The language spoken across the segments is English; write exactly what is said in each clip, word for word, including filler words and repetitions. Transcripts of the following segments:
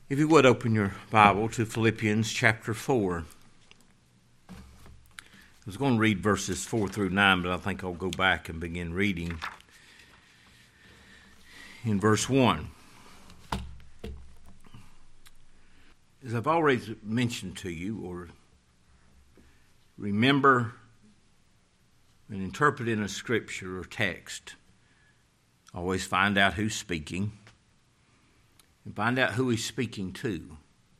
If you would open your Bible to Philippians chapter four. I was going to read verses four through nine, but I think I'll go back and begin reading in verse one. As I've already mentioned to you, or remember when interpreting a scripture or text, always find out who's speaking. And find out who he's speaking to.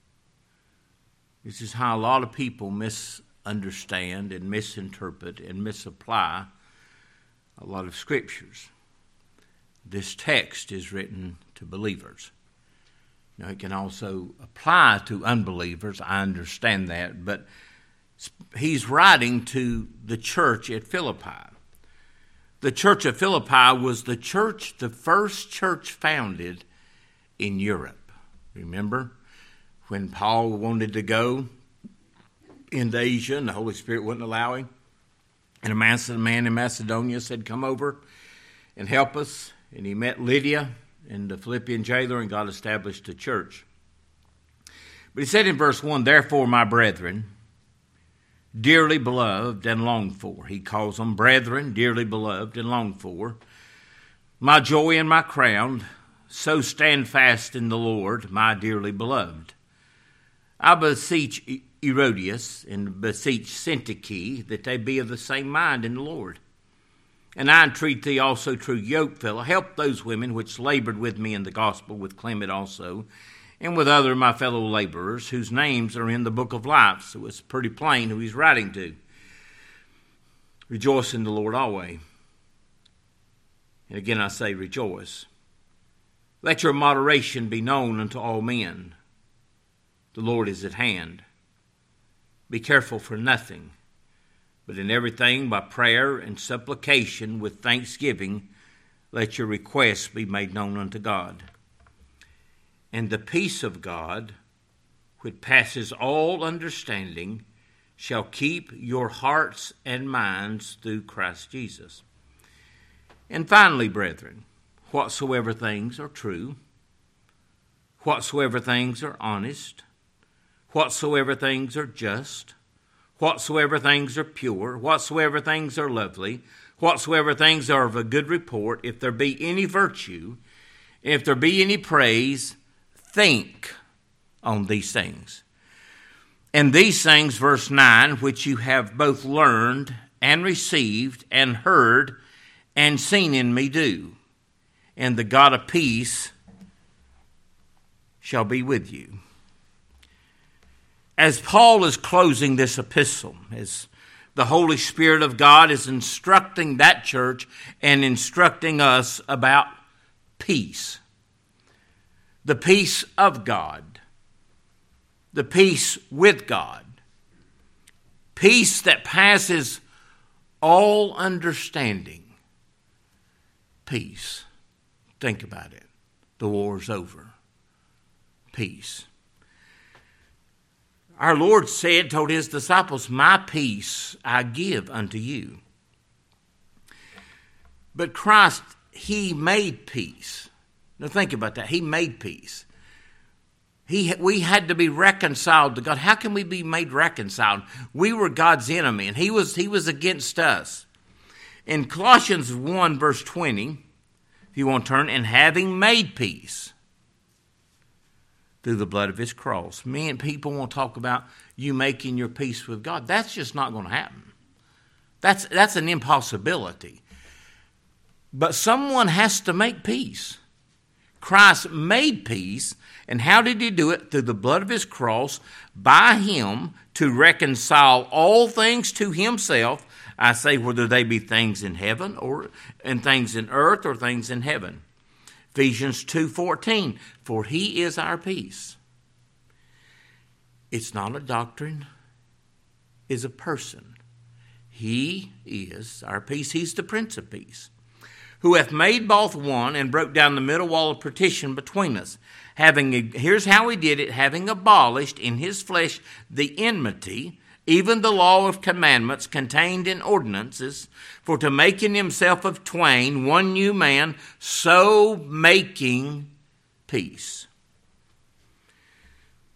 This is how a lot of people misunderstand and misinterpret and misapply a lot of scriptures. This text is written to believers. Now, it can also apply to unbelievers. I understand that. But he's writing to the church at Philippi. The church of Philippi was the church, the first church founded in Europe. Remember when Paul wanted to go into Asia and the Holy Spirit wouldn't allow him? And a man in Macedonia said, come over and help us. And he met Lydia and the Philippian jailer, and God established a church. But he said in verse one, therefore, my brethren, dearly beloved and longed for. He calls them brethren, dearly beloved and longed for. My joy and my crown, so stand fast in the Lord, my dearly beloved. I beseech Herodias and beseech Syntyche that they be of the same mind in the Lord. And I entreat thee also, true yokefellow, help those women which labored with me in the gospel, with Clement also, and with other my fellow laborers, whose names are in the book of life. So it's pretty plain who he's writing to. Rejoice in the Lord always. And again I say rejoice. Let your moderation be known unto all men. The Lord is at hand. Be careful for nothing, but in everything by prayer and supplication with thanksgiving, let your requests be made known unto God. And the peace of God, which passes all understanding, shall keep your hearts and minds through Christ Jesus. And finally, brethren, whatsoever things are true, whatsoever things are honest, whatsoever things are just, whatsoever things are pure, whatsoever things are lovely, whatsoever things are of a good report, if there be any virtue, if there be any praise, think on these things. And these things, verse nine, which you have both learned and received and heard and seen in me do, and the God of peace shall be with you. As Paul is closing this epistle, as the Holy Spirit of God is instructing that church and instructing us about peace, the peace of God, the peace with God, peace that passes all understanding, peace. Think about it. The war's over. Peace. Our Lord said, told his disciples, my peace I give unto you. But Christ, he made peace. Now think about that. He made peace. He, we had to be reconciled to God. How can we be made reconciled? We were God's enemy, and he was, he was against us. In Colossians one, verse twenty, if you want to turn, and having made peace through the blood of his cross. Me and people want to talk about you making your peace with God. That's just not going to happen. That's, that's an impossibility. But someone has to make peace. Christ made peace, and how did he do it? Through the blood of his cross, by him to reconcile all things to himself. I say whether they be things in heaven or and things in earth or things in heaven. Ephesians two fourteen, for he is our peace. It's not a doctrine, it's a person. He is our peace. He's the Prince of Peace, who hath made both one and broke down the middle wall of partition between us. Having, here's how he did it, having abolished in his flesh the enmity, even the law of commandments contained in ordinances, for to make in himself of twain one new man, so making peace.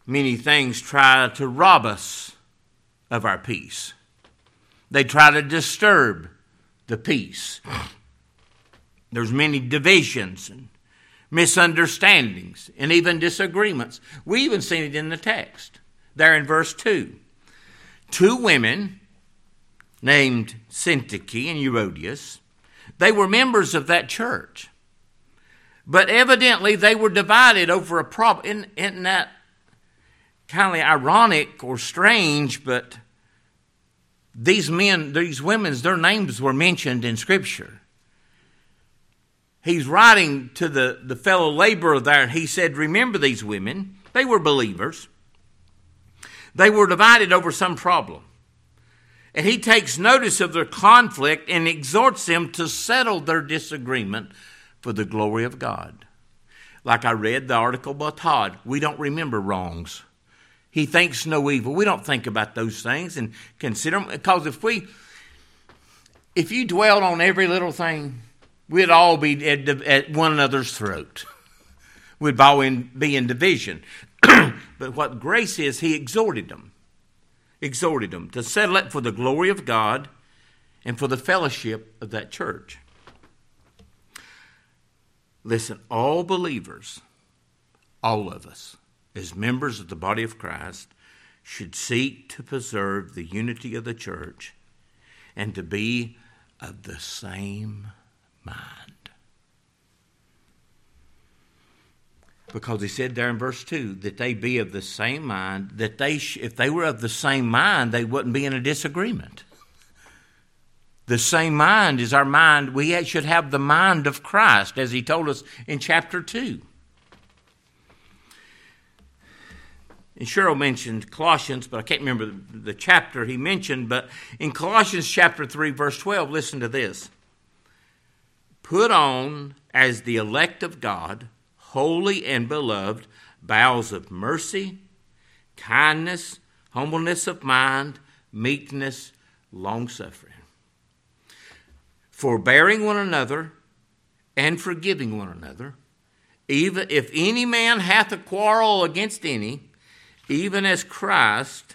many things try to rob us of our peace. They try to disturb the peace. There's many divisions and misunderstandings and even disagreements. We even seen it in the text there in verse two. Two women named Syntyche and Euodias, they were members of that church. But evidently they were divided over a problem. Isn't, isn't that kind of ironic or strange? But these men, these women's, their names were mentioned in Scripture. He's writing to the, the fellow laborer there, and he said, remember these women. They were believers. They were divided over some problem. And he takes notice of their conflict and exhorts them to settle their disagreement for the glory of God. Like I read the article by Todd, we don't remember wrongs. He thinks no evil. We don't think about those things and consider them. Because if we, if you dwelled on every little thing, we'd all be at, at one another's throat. We'd all in, be in division. But what grace is, he exhorted them. Exhorted them to settle it for the glory of God and for the fellowship of that church. Listen, all believers, all of us, as members of the body of Christ, should seek to preserve the unity of the church and to be of the same mind. Because he said there in verse two that they be of the same mind, that they, sh- if they were of the same mind, they wouldn't be in a disagreement. The same mind is our mind. We should have the mind of Christ, as he told us in chapter two. And Cheryl mentioned Colossians, but I can't remember the, the chapter he mentioned. But in Colossians chapter three, verse twelve, listen to this. Put on as the elect of God, holy and beloved, bowels of mercy, kindness, humbleness of mind, meekness, long-suffering. Forbearing one another and forgiving one another, even if any man hath a quarrel against any, even as Christ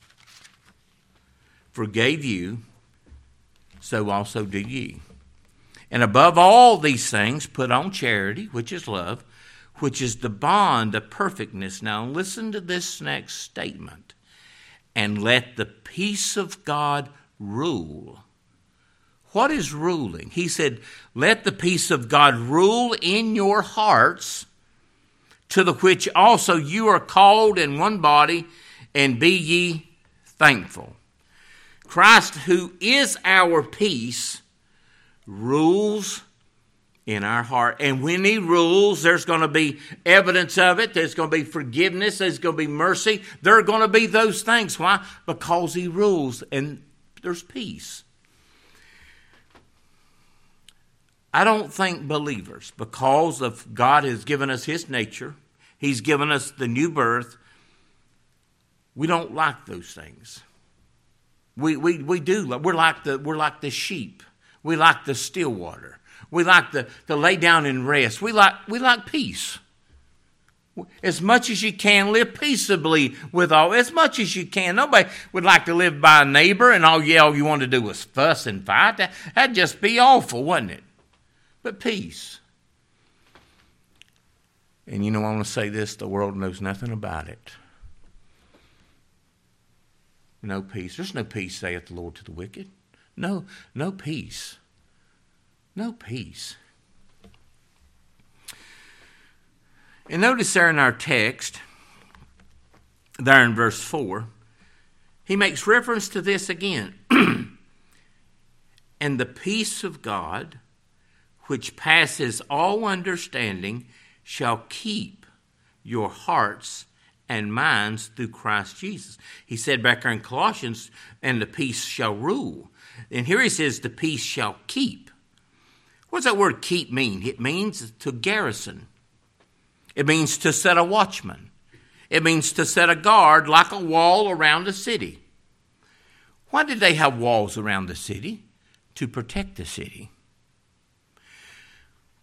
forgave you, so also do ye. And above all these things, put on charity, which is love, which is the bond of perfectness. Now listen to this next statement. And let the peace of God rule. What is ruling? He said, let the peace of God rule in your hearts, to the which also you are called in one body, and be ye thankful. Christ, who is our peace, rules in our heart. And when he rules, there's going to be evidence of it. There's going to be forgiveness. There's going to be mercy. There are going to be those things. Why? Because he rules and there's peace. I don't think believers, because of God has given us his nature, he's given us the new birth, we don't like those things. We we we do. We're like the we're like the sheep. We like the still water. We like the, to lay down and rest. We like we like peace. As much as you can, live peaceably with all. As much as you can. Nobody would like to live by a neighbor and all, yeah, all you want to do was fuss and fight. That, that'd just be awful, wouldn't it? But peace. And you know, I want to say this, the world knows nothing about it. No peace. There's no peace, saith the Lord to the wicked. No, no peace. No peace. And notice there in our text, there in verse four, he makes reference to this again. And the peace of God, which passes all understanding, shall keep your hearts and minds through Christ Jesus. He said back there in Colossians, and the peace shall rule. And here he says, the peace shall keep. What does that word keep mean? It means to garrison. It means to set a watchman. It means to set a guard like a wall around a city. Why did they have walls around the city? To protect the city.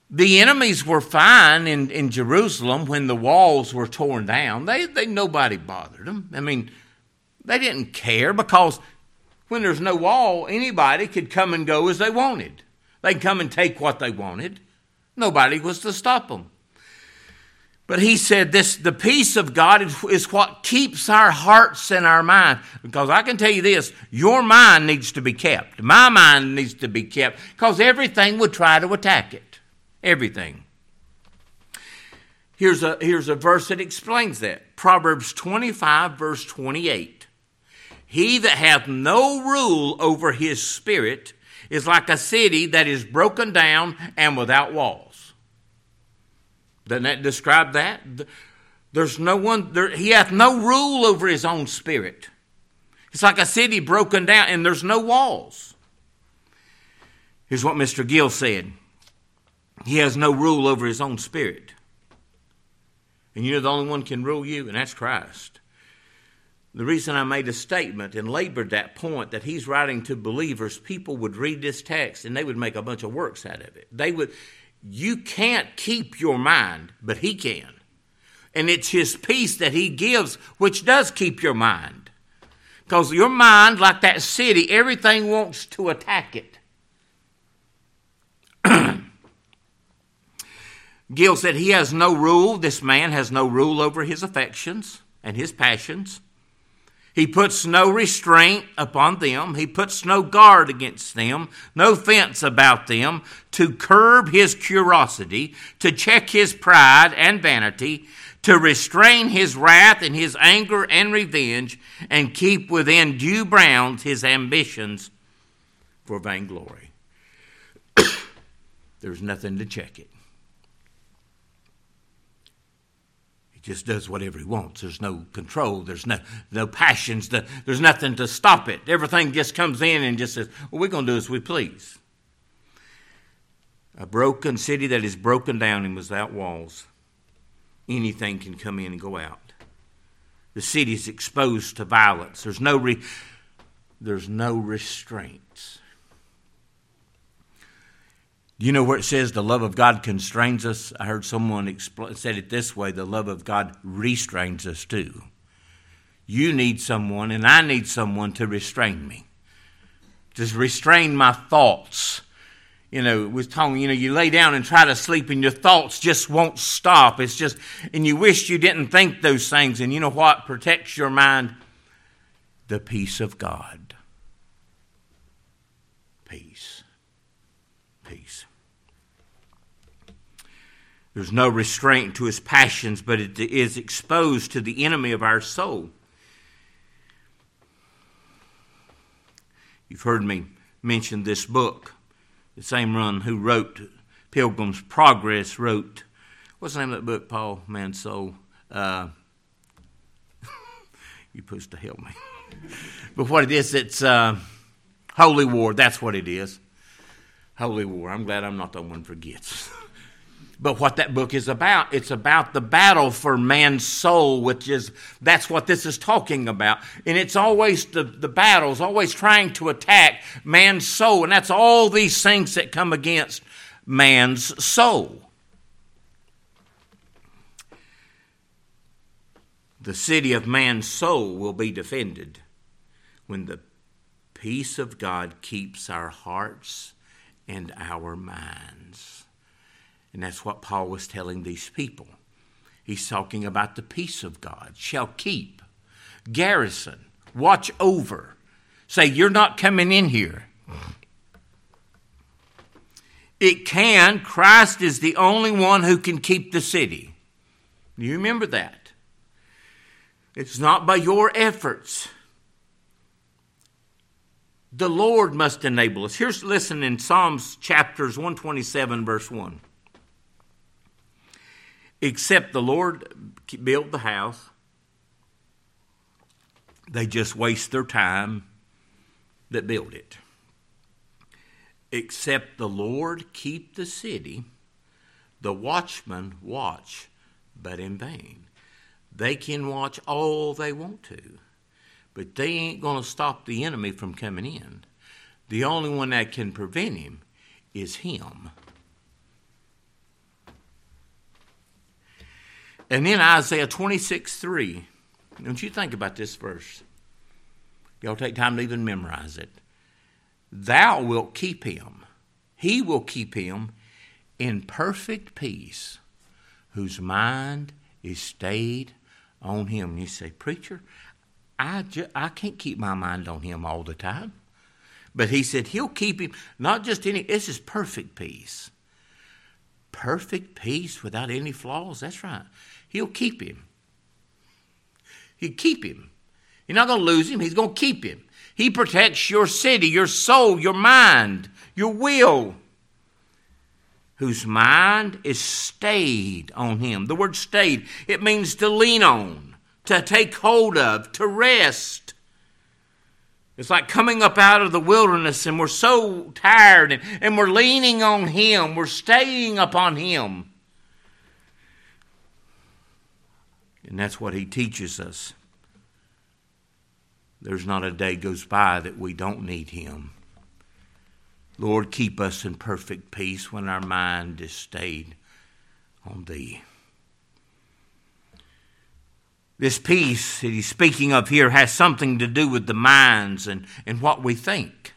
The enemies were fine in, in Jerusalem when the walls were torn down. They, they nobody bothered them. I mean, they didn't care, because when there's no wall, anybody could come and go as they wanted. They could come and take what they wanted. Nobody was to stop them. But he said this, the peace of God is, is what keeps our hearts and our mind. Because I can tell you this, your mind needs to be kept. My mind needs to be kept, because everything would try to attack it. Everything. Here's a, here's a verse that explains that. Proverbs twenty-five, verse twenty-eight. He that hath no rule over his spirit is like a city that is broken down and without walls. Doesn't that describe that? There's no one, there, he hath no rule over his own spirit. It's like a city broken down and there's no walls. Here's what Mister Gill said. He has no rule over his own spirit. And you know the only one can rule you, and that's Christ. The reason I made a statement and labored that point that he's writing to believers, people would read this text and they would make a bunch of works out of it. They would, you can't keep your mind, but he can. And it's his peace that he gives, which does keep your mind. Because your mind, like that city, everything wants to attack it. Gill said he has no rule, this man has no rule over his affections and his passions. He puts no restraint upon them. He puts no guard against them, no fence about them, to curb his curiosity, to check his pride and vanity, to restrain his wrath and his anger and revenge, and keep within due bounds his ambitions for vainglory. There's nothing to check it. Just does whatever he wants. There's no control. There's no no passions. There's nothing to stop it. Everything just comes in and just says, well, we're going to do as we please. A broken city that is broken down and without walls. Anything can come in and go out. The city is exposed to violence. There's no re, there's no restraints. You know where it says the love of God constrains us? I heard someone expl- said it this way, the love of God restrains us too. You need someone and I need someone to restrain me. Just restrain my thoughts. You know, we're talking, you know, you lay down and try to sleep and your thoughts just won't stop. It's just, and you wish you didn't think those things. And you know what protects your mind? The peace of God. Peace. Peace. There's no restraint to his passions, but it is exposed to the enemy of our soul. You've heard me mention this book. The same one who wrote Pilgrim's Progress wrote, what's the name of that book, Paul? Man's Soul. Uh, you're supposed to help me. But what it is, it's uh, Holy War. That's what it is. Holy War. I'm glad I'm not the one who forgets. But what that book is about, it's about the battle for man's soul, which is, that's what this is talking about. And it's always, the, the battle's always trying to attack man's soul. And that's all these things that come against man's soul. The city of man's soul will be defended when the peace of God keeps our hearts and our minds. And that's what Paul was telling these people. He's talking about the peace of God. Shall keep, garrison, watch over. Say, you're not coming in here. It can. Christ is the only one who can keep the city. You remember that. It's not by your efforts. The Lord must enable us. Here's, listen in Psalms chapters one twenty-seven, verse one. Except the Lord build the house, they just waste their time that build it. Except the Lord keep the city, the watchmen watch, but in vain. They can watch all they want to, but they ain't going to stop the enemy from coming in. The only one that can prevent him is him. And then Isaiah twenty-six three. Don't you think about this verse. Y'all take time to even memorize it. Thou wilt keep him. He will keep him in perfect peace, whose mind is stayed on him. And you say, preacher, I, ju- I can't keep my mind on him all the time. But he said he'll keep him, not just any, this is perfect peace. Perfect peace without any flaws. That's right. He'll keep him. He'll keep him. You're not going to lose him. He's going to keep him. He protects your city, your soul, your mind, your will, whose mind is stayed on him. The word stayed, it means to lean on, to take hold of, to rest. It's like coming up out of the wilderness and we're so tired and, and we're leaning on him. We're staying upon him. And that's what he teaches us. There's not a day goes by that we don't need him. Lord, keep us in perfect peace when our mind is stayed on thee. This peace that he's speaking of here has something to do with the minds and, and what we think.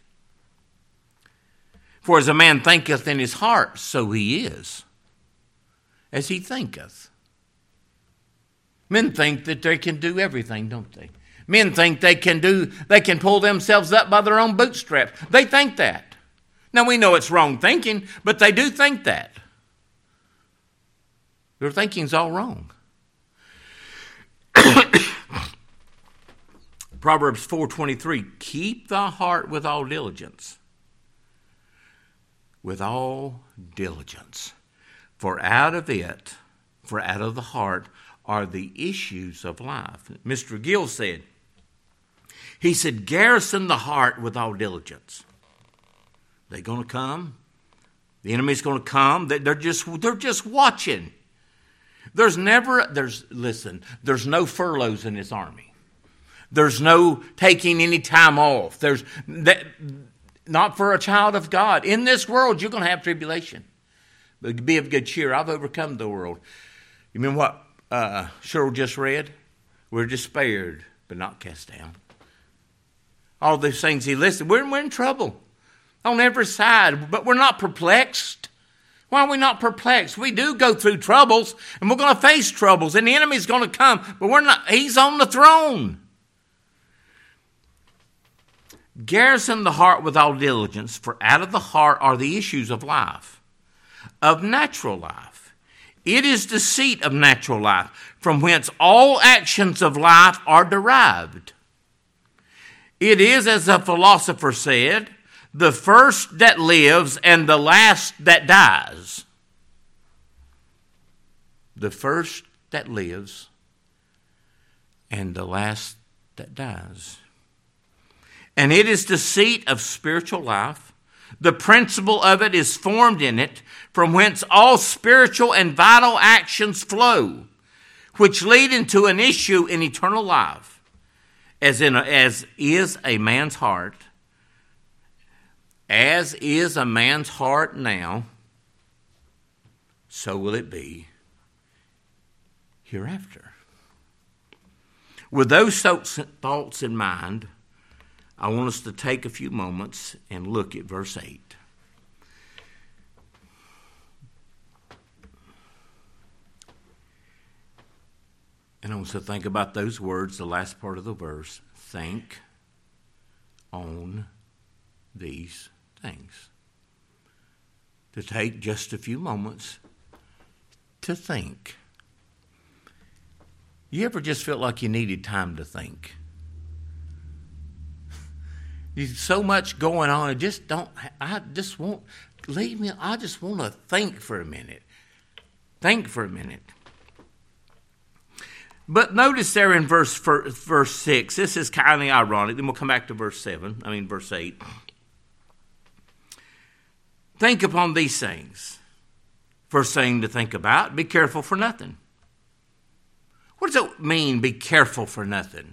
For as a man thinketh in his heart, so he is, as he thinketh. Men think that they can do everything, don't they? Men think they can do, they can pull themselves up by their own bootstraps. They think that. Now we know it's wrong thinking, but they do think that. Their thinking's all wrong. Proverbs four twenty-three, keep thy heart with all diligence. With all diligence. For out of it, for out of the heart, are the issues of life. Mister Gill said, he said, garrison the heart with all diligence. They're going to come. The enemy's going to come. They're just, they're just watching. There's never, there's, listen, there's no furloughs in this army. There's no taking any time off. There's, that, not for a child of God. In this world, you're going to have tribulation. But be of good cheer. I've overcome the world. You remember what uh, Cheryl just read? We're despaired, but not cast down. All these things he listed, we're, we're in trouble on every side, but we're not perplexed. Why are we not perplexed? We do go through troubles, and we're going to face troubles, and the enemy's going to come, but we're not. He's on the throne. Garrison the heart with all diligence, for out of the heart are the issues of life, of natural life. It is the seat of natural life, from whence all actions of life are derived. It is, as a philosopher said, the first that lives and the last that dies. The first that lives and the last that dies. And it is the seat of spiritual life. The principle of it is formed in it, from whence all spiritual and vital actions flow, which lead into an issue in eternal life. As in a, as is a man's heart, as is a man's heart now, so will it be hereafter. With those thoughts in mind, I want us to take a few moments and look at verse eight. And I want us to think about those words, the last part of the verse. Think on these things. To take just a few moments to think. You ever just felt like you needed time to think? There's so much going on. I just don't, I just won't, leave me, I just want to think for a minute. Think for a minute. But notice there in verse verse six, this is kind of ironic. Then we'll come back to verse seven, I mean verse eight. Think upon these things. First thing to think about, be careful for nothing. What does it mean, be careful for nothing?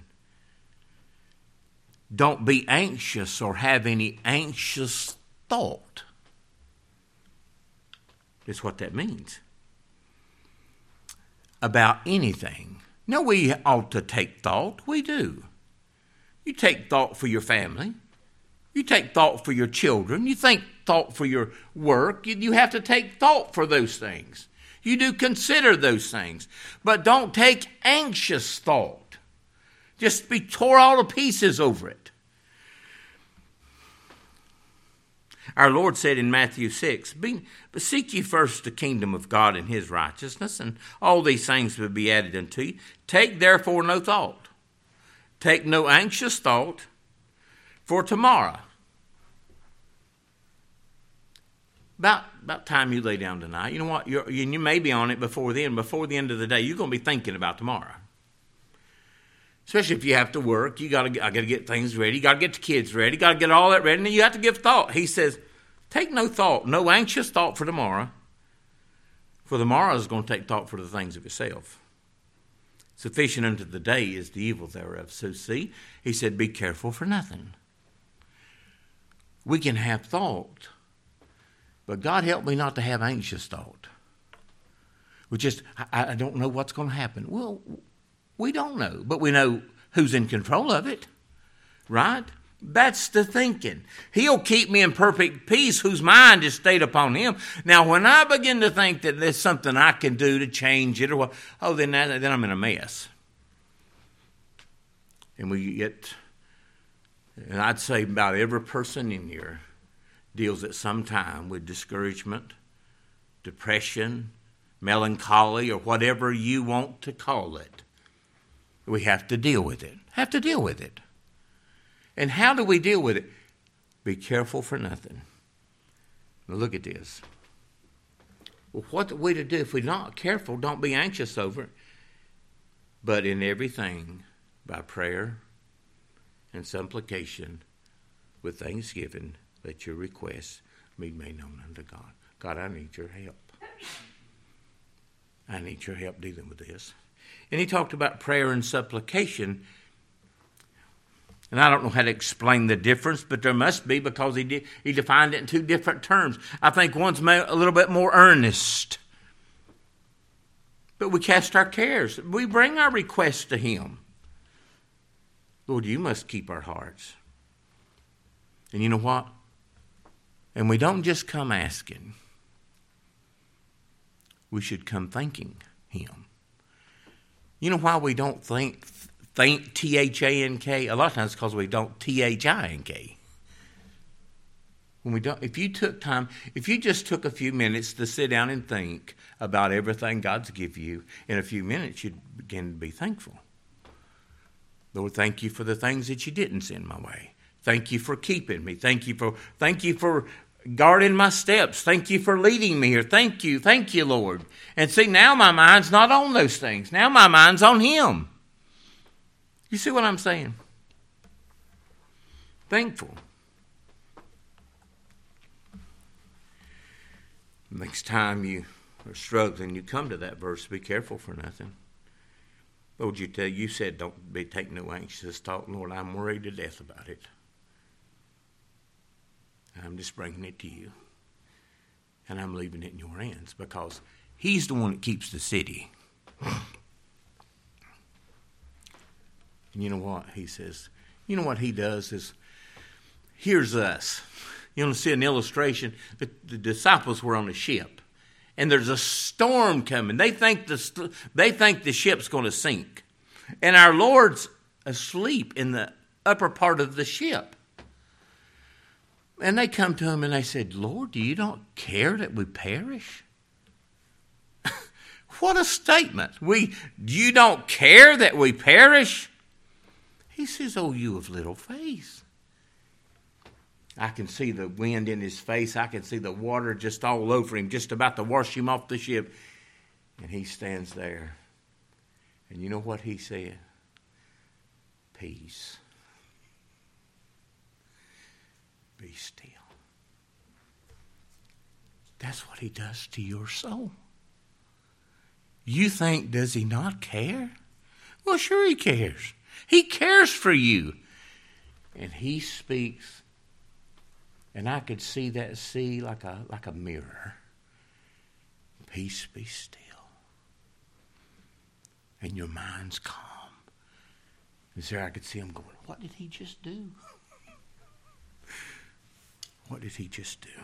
Don't be anxious or have any anxious thought. That's what that means. about anything. No, we ought to take thought. We do. You take thought for your family. You take thought for your children. You think thought for your work. You, you have to take thought for those things. You do consider those things. But don't take anxious thought. Just be tore all to pieces over it. Our Lord said in Matthew six, Be, but seek ye first the kingdom of God and his righteousness, and all these things will be added unto you. Take therefore no thought. Take no anxious thought for tomorrow. About, about time you lay down tonight, you know what? You're, you may be on it before then. Before the end of the day, you're going to be thinking about tomorrow. Especially if you have to work, you got to. I got to get things ready. You got to get the kids ready. You got to get all that ready, and then you have to give thought. He says, "Take no thought, no anxious thought for tomorrow. For tomorrow is going to take thought for the things of itself. Sufficient unto the day is the evil thereof." So see, he said, "Be careful for nothing." We can have thought, but God help me not to have anxious thought. We just, I, I don't know what's going to happen. Well. We don't know, but we know who's in control of it, right? That's the thinking. He'll keep me in perfect peace whose mind is stayed upon him. Now, when I begin to think that there's something I can do to change it, or what, oh, then, that, then I'm in a mess. And we get, and I'd say about every person in here deals at some time with discouragement, depression, melancholy, or whatever you want to call it. We have to deal with it. Have to deal with it. And how do we deal with it? Be careful for nothing. Now look at this. Well, what are we to do if we're not careful? Don't be anxious over it. But in everything, by prayer and supplication, with thanksgiving, let your requests be made known unto God. God, I need your help. I need your help dealing with this. And he talked about prayer and supplication. And I don't know how to explain the difference, but there must be, because he did, he defined it in two different terms. I think one's a little bit more earnest. But we cast our cares. We bring our requests to him. Lord, you must keep our hearts. And you know what? And we don't just come asking. We should come thanking him. You know why we don't think, think T H A N K? A lot of times it's because we don't T H I N K. When we don't, if you took time, if you just took a few minutes to sit down and think about everything God's given you, in a few minutes you'd begin to be thankful. Lord, thank you for the things that you didn't send my way. Thank you for keeping me. Thank you for, thank you for guarding my steps. Thank you for leading me here. Thank you. Thank you, Lord. And see, now my mind's not on those things. Now my mind's on him. You see what I'm saying? Thankful. Next time you are struggling, you come to that verse, be careful for nothing. Lord, you tell you said don't be take no anxious thought. Lord, I'm worried to death about it. I'm just bringing it to you. And I'm leaving it in your hands, because he's the one that keeps the city. And you know what? He says, you know what he does is, here's us. You want to see an illustration? The, the disciples were on a ship, and there's a storm coming. They think the, they think the ship's going to sink. And our Lord's asleep in the upper part of the ship. And they come to him and they said, Lord, do you not care that we perish? What a statement. We, you don't care that we perish? He says, oh, you of little faith. I can see the wind in his face. I can see the water just all over him, just about to wash him off the ship. And he stands there. And you know what he said? Peace. Be still. That's what he does to your soul. You think, does he not care? Well, sure he cares. He cares for you. And he speaks. And I could see that sea like a, like a mirror. Peace, be still. and your mind's calm. And so I could see him going, what did he just do? What did he just do?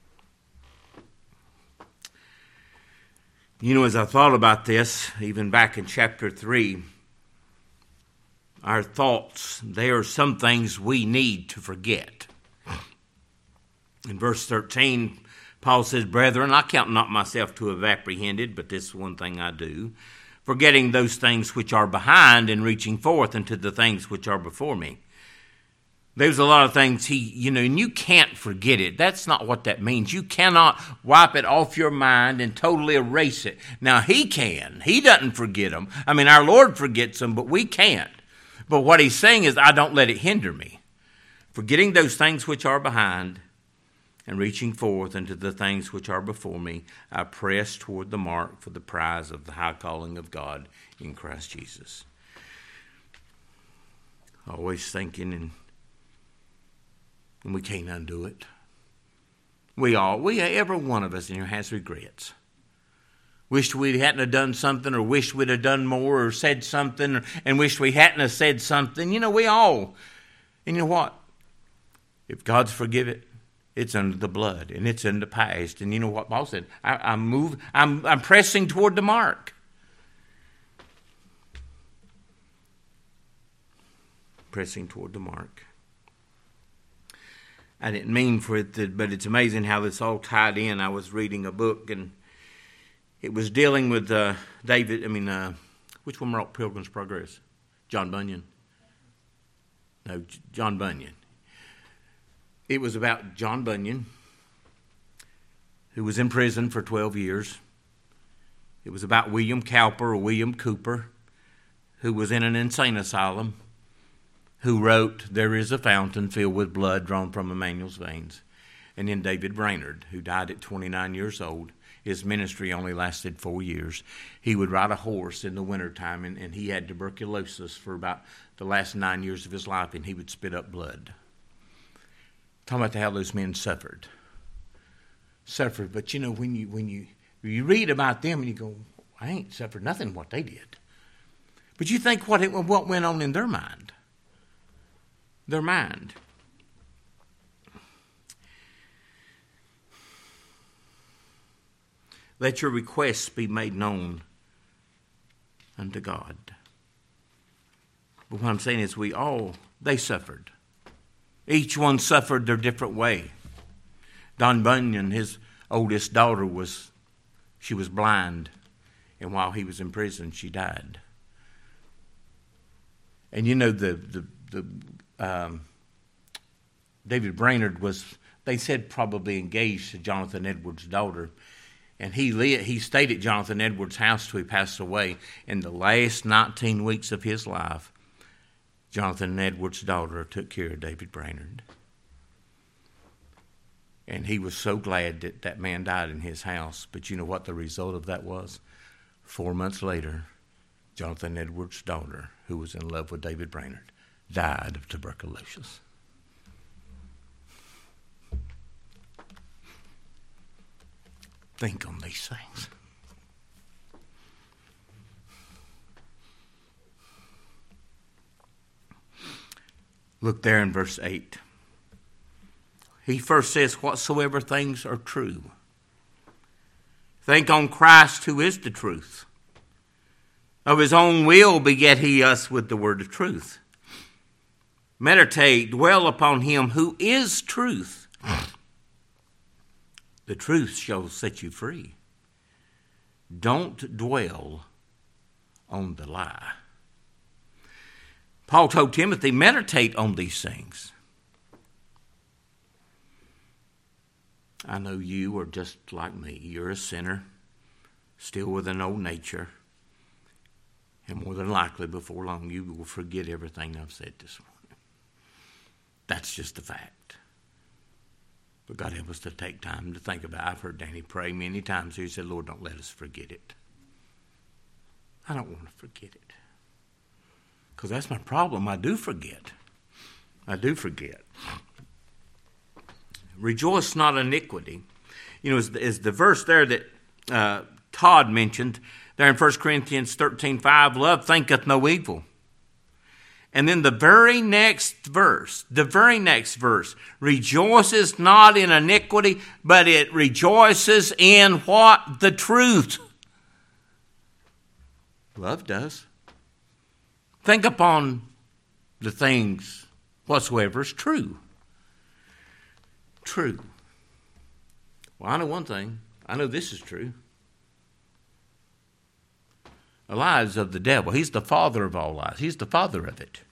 You know, as I thought about this, even back in chapter three, our thoughts, they are some things we need to forget. In verse thirteen, Paul says, brethren, I count not myself to have apprehended, but this is one thing I do, forgetting those things which are behind and reaching forth into the things which are before me. There's a lot of things he, you know, and you can't forget it. That's not what that means. You cannot wipe it off your mind and totally erase it. Now, he can. He doesn't forget them. I mean, our Lord forgets them, but we can't. But what he's saying is, I don't let it hinder me. Forgetting those things which are behind and reaching forth into the things which are before me, I press toward the mark for the prize of the high calling of God in Christ Jesus. Always thinking and And we can't undo it. We all, we, every one of us in here has regrets. Wished we hadn't have done something, or wished we'd have done more, or said something, or, and wished we hadn't have said something. You know, we all. And you know what? If God's forgive it, it's under the blood, and it's in the past. And you know what Paul said? I, I'm move, I'm, I'm pressing toward the mark. Pressing toward the mark. I didn't mean for it to, but it's amazing how this all tied in. I was reading a book, and it was dealing with uh, David, I mean, uh, which one wrote Pilgrim's Progress? John Bunyan? No, John Bunyan. It was about John Bunyan, who was in prison for twelve years. It was about William Cowper or William Cooper, who was in an insane asylum, who wrote, there is a fountain filled with blood drawn from Emmanuel's veins. And then David Brainerd, who died at twenty-nine years old. His ministry only lasted four years. He would ride a horse in the wintertime, and, and he had tuberculosis for about the last nine years of his life, and he would spit up blood. Talking about how those men suffered. Suffered, but you know, when you when you you read about them and you go, I ain't suffered nothing what they did. But you think what it, what went on in their mind. Their mind. Let your requests be made known unto God. But what I'm saying is we all, they suffered. Each one suffered their different way. Don Bunyan, his oldest daughter, was, she was blind. And while he was in prison, she died. And you know, the, the, the Um, David Brainerd was, they said, probably engaged to Jonathan Edwards' daughter. And he li- he stayed at Jonathan Edwards' house till he passed away. In the last nineteen weeks of his life, Jonathan Edwards' daughter took care of David Brainerd. And he was so glad that that man died in his house. But you know what the result of that was? Four months later, Jonathan Edwards' daughter, who was in love with David Brainerd, died of tuberculosis. Think on these things. Look there in verse eight. He first says, whatsoever things are true. Think on Christ, who is the truth. Of his own will beget he us with the word of truth. Meditate, dwell upon him who is truth. The truth shall set you free. Don't dwell on the lie. Paul told Timothy, meditate on these things. I know you are just like me. You're a sinner, still with an old nature. And more than likely, before long, you will forget everything I've said this morning. That's just a fact. But God help us to take time to think about it. I've heard Danny pray many times. He said, Lord, don't let us forget it. I don't want to forget it. Because that's my problem. I do forget. I do forget. Rejoice not in iniquity. You know, as the, as the verse there that uh, Todd mentioned, There in First Corinthians thirteen five, love thinketh no evil. And then the very next verse, the very next verse, rejoices not in iniquity, but it rejoices in what? The truth. Love does. Think upon the things whatsoever is true. True. Well, I know one thing. I know this is true. A lie is of the devil. He's the father of all lies. He's the father of it.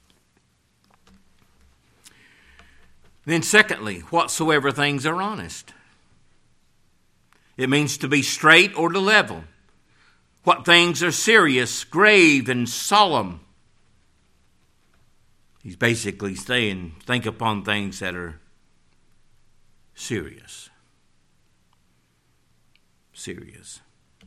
Then secondly, whatsoever things are honest. It means to be straight or to level. What things are serious, grave, and solemn. He's basically saying, think upon things that are serious. Serious.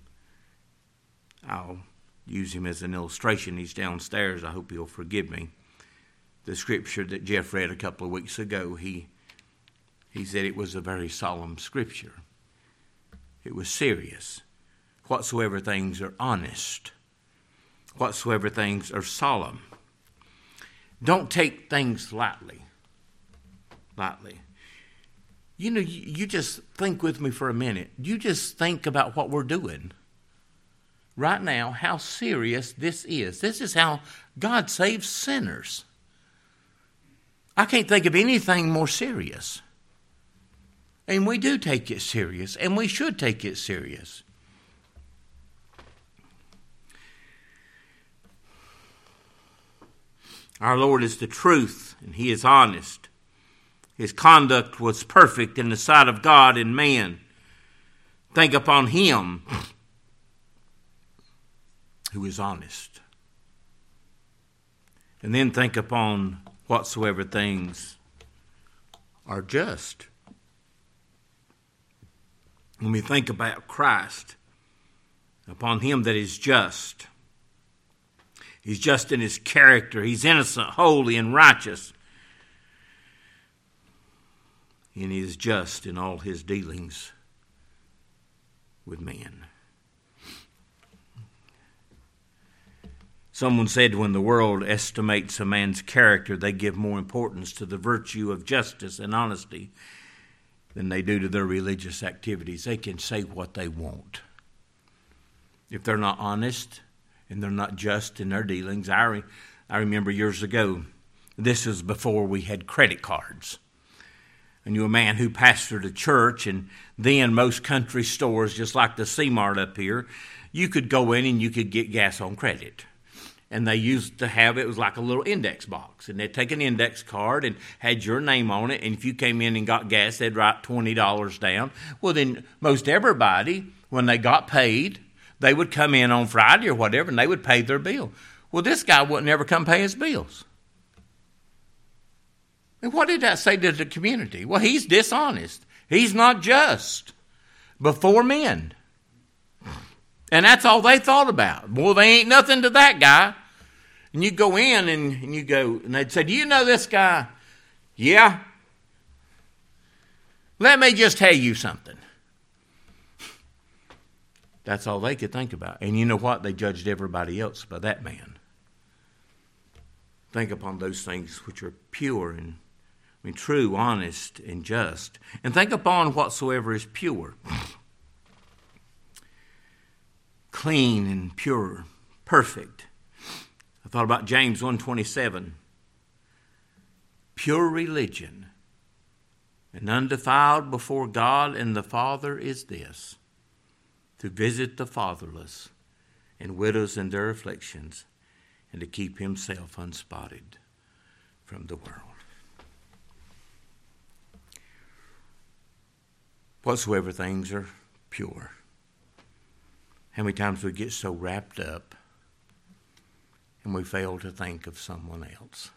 I'll use him as an illustration. He's downstairs. I hope he'll forgive me. The scripture that Jeff read a couple of weeks ago, he, he said it was a very solemn scripture. It was serious. Whatsoever things are honest. Whatsoever things are solemn. Don't take things lightly. Lightly. You know, you, you just think with me for a minute. You just think about what we're doing right now, how serious this is. This is how God saves sinners. I can't think of anything more serious. And we do take it serious, and we should take it serious. Our Lord is the truth, and He is honest. His conduct was perfect in the sight of God and man. Think upon Him who is honest. And then think upon whatsoever things are just. When we think about Christ, upon Him that is just. He's just in His character. He's innocent, holy, and righteous. And He is just in all His dealings with men. Someone said when the world estimates a man's character, they give more importance to the virtue of justice and honesty than they do to their religious activities. They can say what they want. If they're not honest and they're not just in their dealings, I, re- I remember years ago, this was before we had credit cards. I knew a man who pastored a church, and then most country stores, just like the C-Mart up here, you could go in and you could get gas on credit. And they used to have, it was like a little index box. And they'd take an index card and had your name on it. And if you came in and got gas, they'd write twenty dollars down. Well, then most everybody, when they got paid, they would come in on Friday or whatever, and they would pay their bill. Well, this guy wouldn't ever come pay his bills. And what did that say to the community? Well, he's dishonest. He's not just before men. And that's all they thought about. Well, they ain't nothing to that guy. And you go in and, and you go, and they'd say, do you know this guy? Yeah. Let me just tell you something. That's all they could think about. And you know what? They judged everybody else by that man. Think upon those things which are pure and I mean, true, honest, and just. And think upon whatsoever is pure. Clean and pure, perfect. I thought about James one twenty-seven. Pure religion and undefiled before God and the Father is this, to visit the fatherless and widows in their afflictions, and to keep himself unspotted from the world. Whatsoever things are pure. How many times we get so wrapped up and we fail to think of someone else.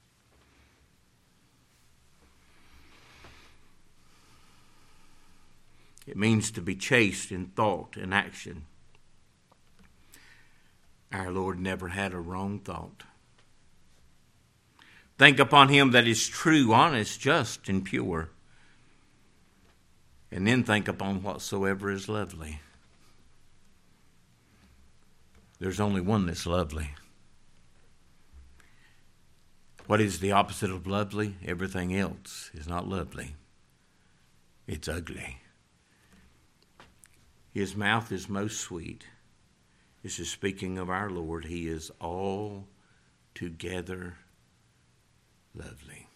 It means to be chaste in thought and action. Our Lord never had a wrong thought. Think upon him that is true, honest, just, and pure. And then think upon whatsoever is lovely. There's only one that's lovely. What is the opposite of lovely? Everything else is not lovely. It's ugly. His mouth is most sweet. This is speaking of our Lord. He is altogether lovely.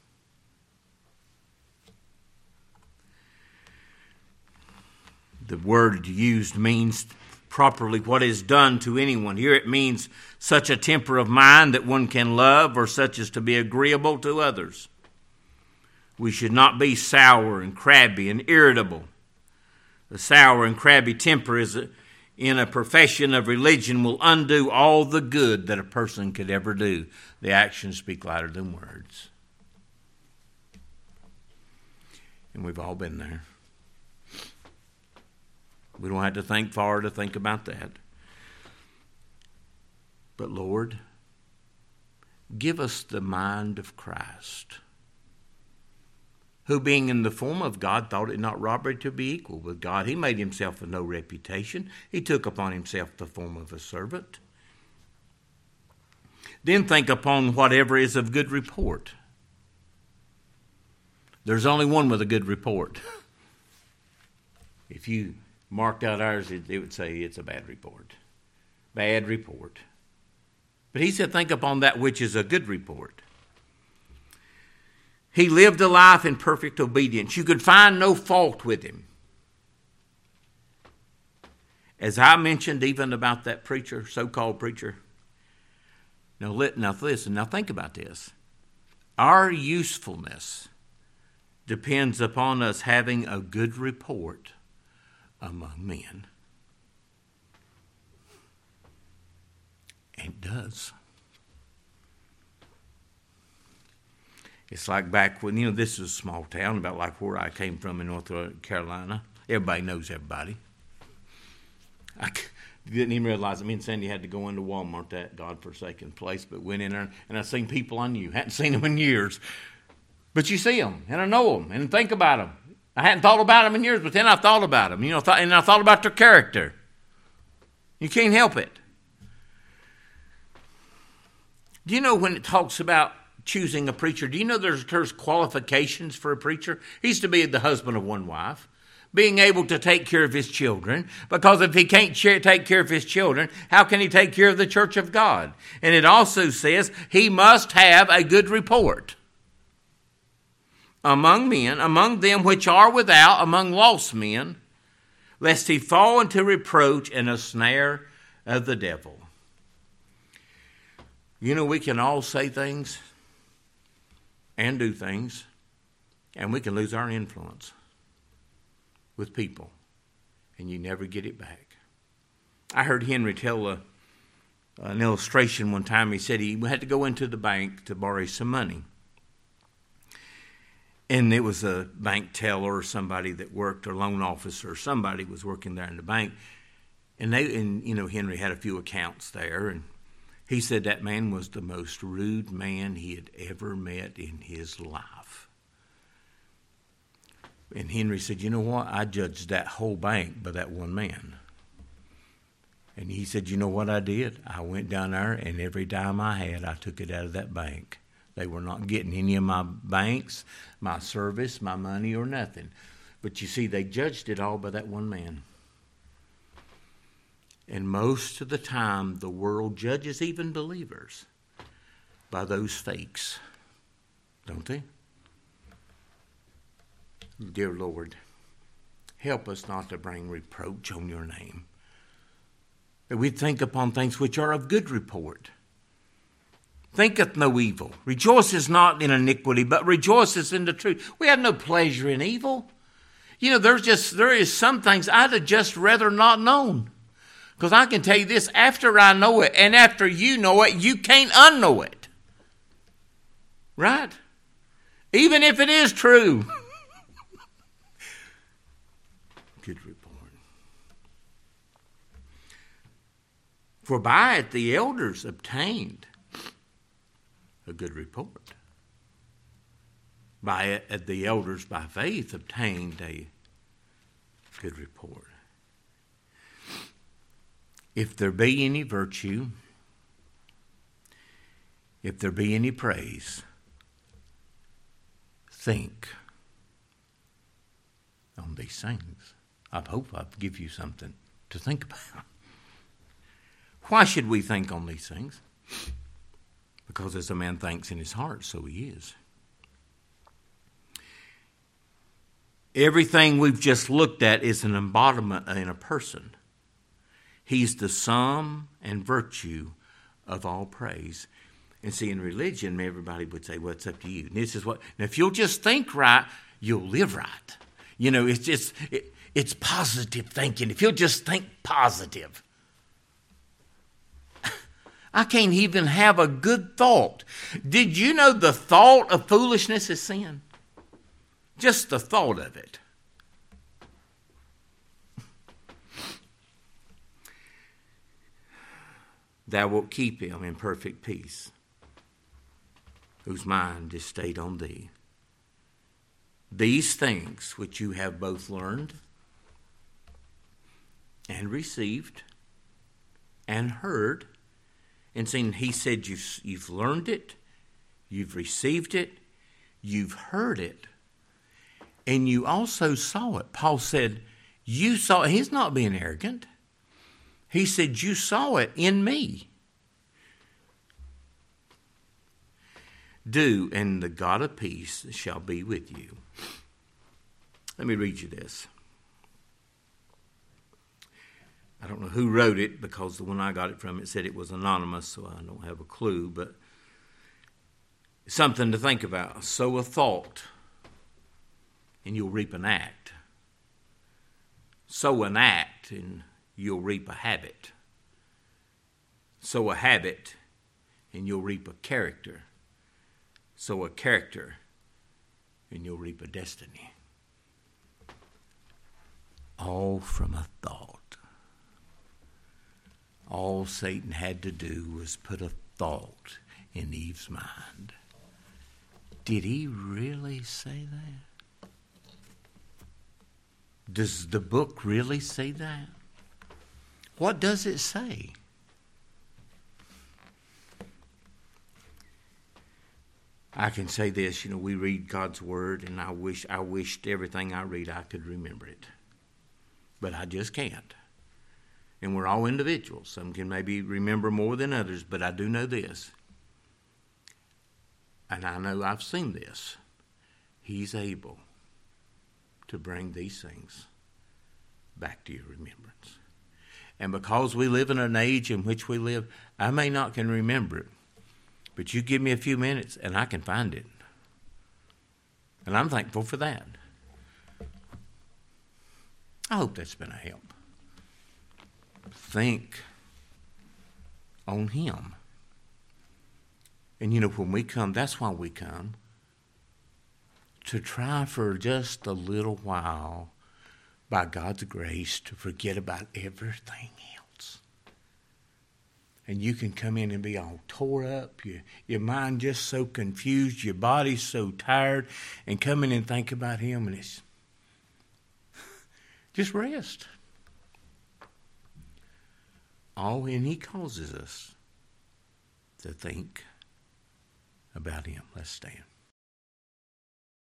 The word used means properly what is done to anyone. Here it means such a temper of mind that one can love, or such as to be agreeable to others. We should not be sour and crabby and irritable. The sour and crabby temper is a, in a profession of religion will undo all the good that a person could ever do. The actions speak louder than words. And we've all been there. We don't have to think far to think about that. But Lord, give us the mind of Christ, who being in the form of God thought it not robbery to be equal with God. He made himself of no reputation. He took upon himself the form of a servant. Then think upon whatever is of good report. There's only one with a good report. If you marked out ours, it, it would say it's a bad report. Bad report. But he said, think upon that which is a good report. He lived a life in perfect obedience. You could find no fault with him. As I mentioned even about that preacher, so-called preacher. Now, let, now listen, now think about this. Our usefulness depends upon us having a good report among men. And it does. It's like back when, you know, this is a small town, about like where I came from in North Carolina. Everybody knows everybody. I didn't even realize that me and Sandy had to go into Walmart, that godforsaken place, but went in there, and I seen people I knew. Hadn't seen them in years. But you see them, and I know them, and think about them. I hadn't thought about them in years, but then I thought about them, you know, and I thought about their character. You can't help it. Do you know when it talks about choosing a preacher, do you know there's, there's qualifications for a preacher? He's to be the husband of one wife, being able to take care of his children, because if he can't take care of his children, how can he take care of the church of God? And it also says he must have a good report among men, among them which are without, among lost men, lest he fall into reproach and a snare of the devil. You know, we can all say things and do things, and we can lose our influence with people, and you never get it back. I heard Henry tell a, an illustration one time. He said he had to go into the bank to borrow some money. And it was a bank teller or somebody that worked, or loan officer or somebody was working there in the bank. And they, and you know, Henry had a few accounts there, and he said that man was the most rude man he had ever met in his life. And Henry said, you know what? I judged that whole bank by that one man. And he said, you know what I did? I went down there, and every dime I had, I took it out of that bank. They were not getting any of my banks, my service, my money, or nothing. But you see, they judged it all by that one man. And most of the time, the world judges even believers by those fakes, don't they? Dear Lord, help us not to bring reproach on your name, that we think upon things which are of good report. Thinketh no evil, rejoices not in iniquity, but rejoices in the truth. We have no pleasure in evil. You know, there's just there is some things I'd have just rather not known. Because I can tell you this, after I know it, and after you know it, you can't unknow it. Right? Even if it is true. Good report. For by it the elders obtained a good report. By it the elders by faith obtained a good report. If there be any virtue, if there be any praise, think on these things. I hope I've given you something to think about. Why should we think on these things? Because as a man thinks in his heart, so he is. Everything we've just looked at is an embodiment in a person. He's the sum and virtue of all praise. And see, in religion, everybody would say, well, it's up to you. And this is what, now if you'll just think right, you'll live right. You know, it's just, it, it's positive thinking. If you'll just think positive. I can't even have a good thought. Did you know the thought of foolishness is sin? Just the thought of it. Thou wilt keep him in perfect peace, whose mind is stayed on thee. These things which you have both learned and received and heard and seen. He said you've, you've learned it, you've received it, you've heard it, and you also saw it. Paul said, you saw it. He's not being arrogant. He said, you saw it in me. Do, and the God of peace shall be with you. Let me read you this. I don't know who wrote it, because the one I got it from, it said it was anonymous, so I don't have a clue, but something to think about. Sow a thought, and you'll reap an act. Sow an act, and you'll reap a habit. Sow a habit, and you'll reap a character. Sow a character, and you'll reap a destiny. All from a thought. All Satan had to do was put a thought in Eve's mind. Did he really say that? Does the book really say that? What does it say? I can say this, you know, we read God's word, and I wish I wished everything I read I could remember it. But I just can't. And we're all individuals. Some can maybe remember more than others, but I do know this. And I know I've seen this. He's able to bring these things back to your remembrance. And because we live in an age in which we live, I may not can remember it, but you give me a few minutes and I can find it. And I'm thankful for that. I hope that's been a help. Think on him. And you know, when we come, that's why we come. To try for just a little while, by God's grace, to forget about everything else. And you can come in and be all tore up, your, your mind just so confused, your body's so tired, and come in and think about him, and it's just rest. Oh, and he causes us to think about him. Let's stand.